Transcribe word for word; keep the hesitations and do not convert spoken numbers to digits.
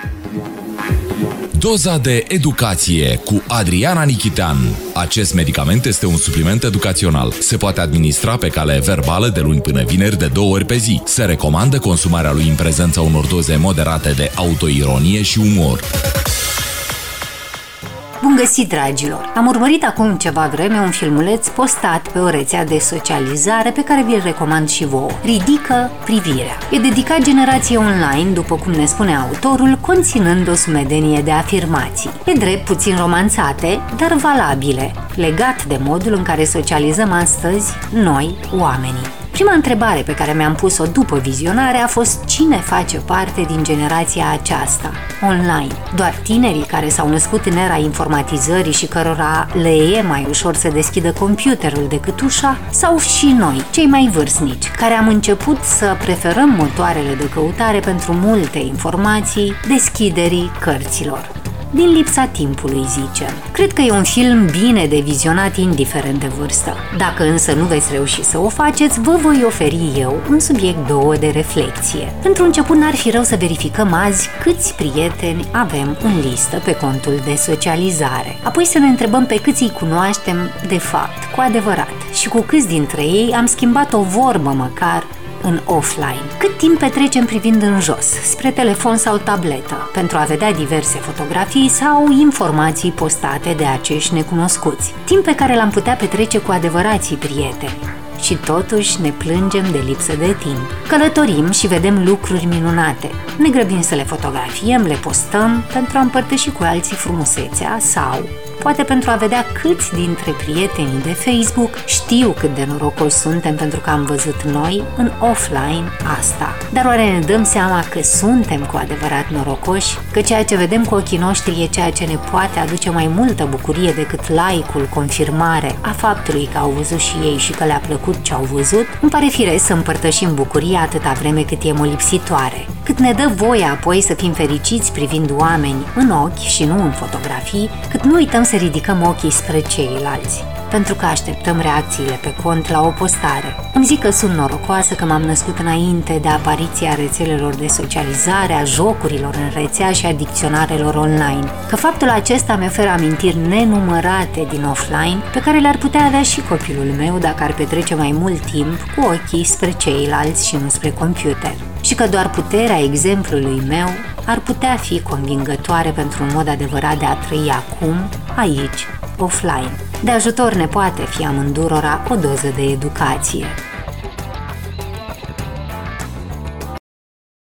Doza de educație cu Adriana Nichitean. Acest medicament este un supliment educațional. Se poate administra pe cale verbală de luni până vineri de două ori pe zi. Se recomandă consumarea lui în prezența unor doze moderate de autoironie și umor. Bun găsit, dragilor! Am urmărit acum ceva vreme un filmuleț postat pe o rețea de socializare pe care vi-l recomand și vouă. Ridică privirea. E dedicat generației online, după cum ne spune autorul, conținând o sumedenie de afirmații. E drept puțin romanțate, dar valabile, legat de modul în care socializăm astăzi noi, oamenii. Prima întrebare pe care mi-am pus-o după vizionare a fost cine face parte din generația aceasta, online. Doar tinerii care s-au născut în era informatizării și cărora le e mai ușor să deschidă computerul decât ușa, sau și noi, cei mai vârstnici, care am început să preferăm motoarele de căutare pentru multe informații deschiderii cărților. Din lipsa timpului, zicem. Cred că e un film bine de vizionat indiferent de vârstă. Dacă însă nu veți reuși să o faceți, vă voi oferi eu un subiect două de reflexie. Pentru început, n-ar fi rău să verificăm azi câți prieteni avem în listă pe contul de socializare. Apoi să ne întrebăm pe câți îi cunoaștem de fapt, cu adevărat, și cu câți dintre ei am schimbat o vorbă măcar în offline. Cât timp petrecem privind în jos, spre telefon sau tabletă, pentru a vedea diverse fotografii sau informații postate de acești necunoscuți. Timp pe care l-am putea petrece cu adevărații prieteni. Și totuși ne plângem de lipsă de timp. Călătorim și vedem lucruri minunate. Ne grăbim să le fotografiem, le postăm pentru a împărtăși cu alții frumusețea sau poate pentru a vedea câți dintre prietenii de Facebook știu cât de norocoși suntem pentru că am văzut noi în offline asta. Dar oare ne dăm seama că suntem cu adevărat norocoși? Că ceea ce vedem cu ochii noștri e ceea ce ne poate aduce mai multă bucurie decât like-ul, confirmare a faptului că au văzut și ei și că le-a plăcut ce au văzut? Îmi pare firesc să împărtășim bucuria atâta vreme cât e molipsitoare. Cât ne dă voie apoi să fim fericiți privind oameni în ochi și nu în fotografii, cât nu uităm să ridicăm ochii spre ceilalți, pentru că așteptăm reacțiile pe cont la o postare. Îmi zic că sunt norocoasă că m-am născut înainte de apariția rețelelor de socializare, a jocurilor în rețea și a dicționarelor online, că faptul acesta mi oferă amintiri nenumărate din offline pe care le-ar putea avea și copilul meu dacă ar petrece mai mult timp cu ochii spre ceilalți și nu spre computer. Și că doar puterea exemplului meu ar putea fi convingătoare pentru un mod adevărat de a trăi acum, aici, offline. De ajutor ne poate fi amândurora o doză de educație.